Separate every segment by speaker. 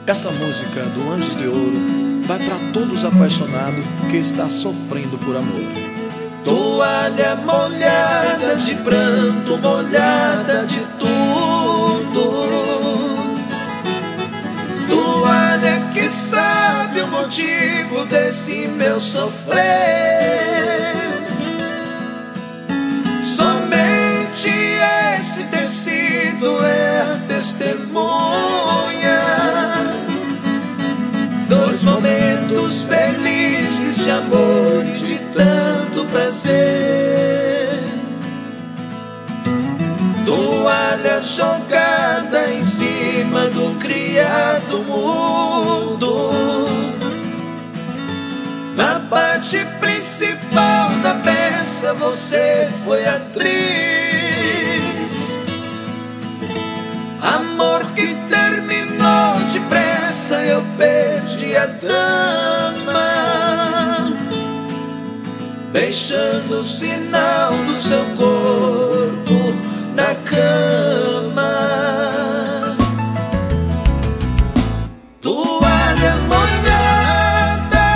Speaker 1: Essa música do Anjos de Ouro vai para todos apaixonados que está sofrendo por amor.
Speaker 2: Toalha molhada de pranto, molhada de tudo. Toalha que sabe o motivo desse meu sofrer. Somente esse tecido é a testemunha dos momentos felizes de amor e de tanto prazer. Toalha jogada em cima do criado mudo. Na parte principal da peça você foi atriz. Amor que terminou depressa, eu perdi a dama, deixando o sinal do seu corpo na cama. Toalha molhada,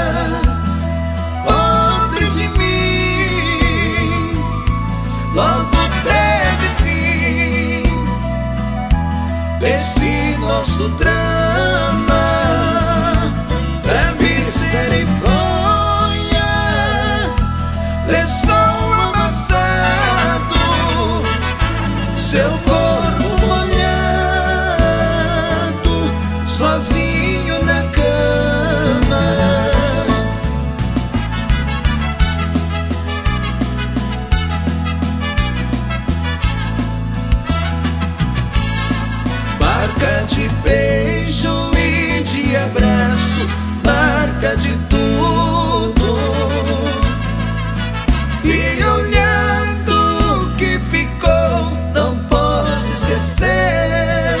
Speaker 2: pobre de mim, logo teve fim desse nosso drama. Deve ser enfronha, lençol amassado, seu corpo molhado, sozinho na cama. Marca de beijo e de abraço, marca de tudo. E olhando o que ficou, não posso esquecer.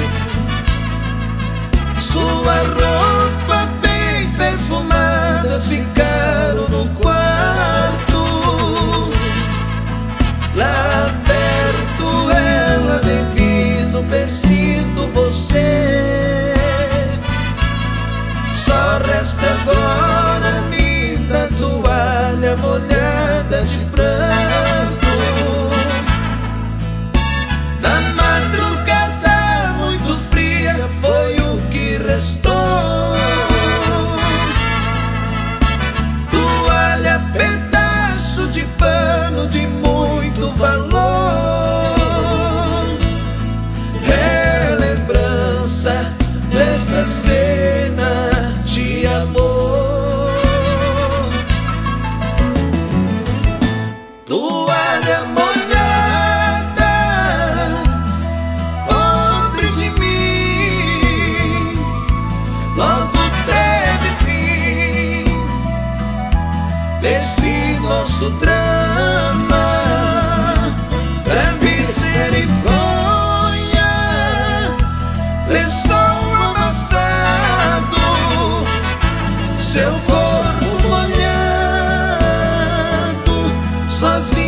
Speaker 2: Sua roupa bem perfumada ficaram no quarto. Lá perto ela vem vindo, persigo você. Só resta agora linda toalha molhada de pranto. Na madrugada muito fria foi o que restou. Toalha, pedaço de pano de muito valor. É lembrança dessa cena de amor. Toalha molhada, pobre de mim, logo teve fim desse nosso drama. Deve ser enfronha, lençol amassado, seu corpo molhado, sozinho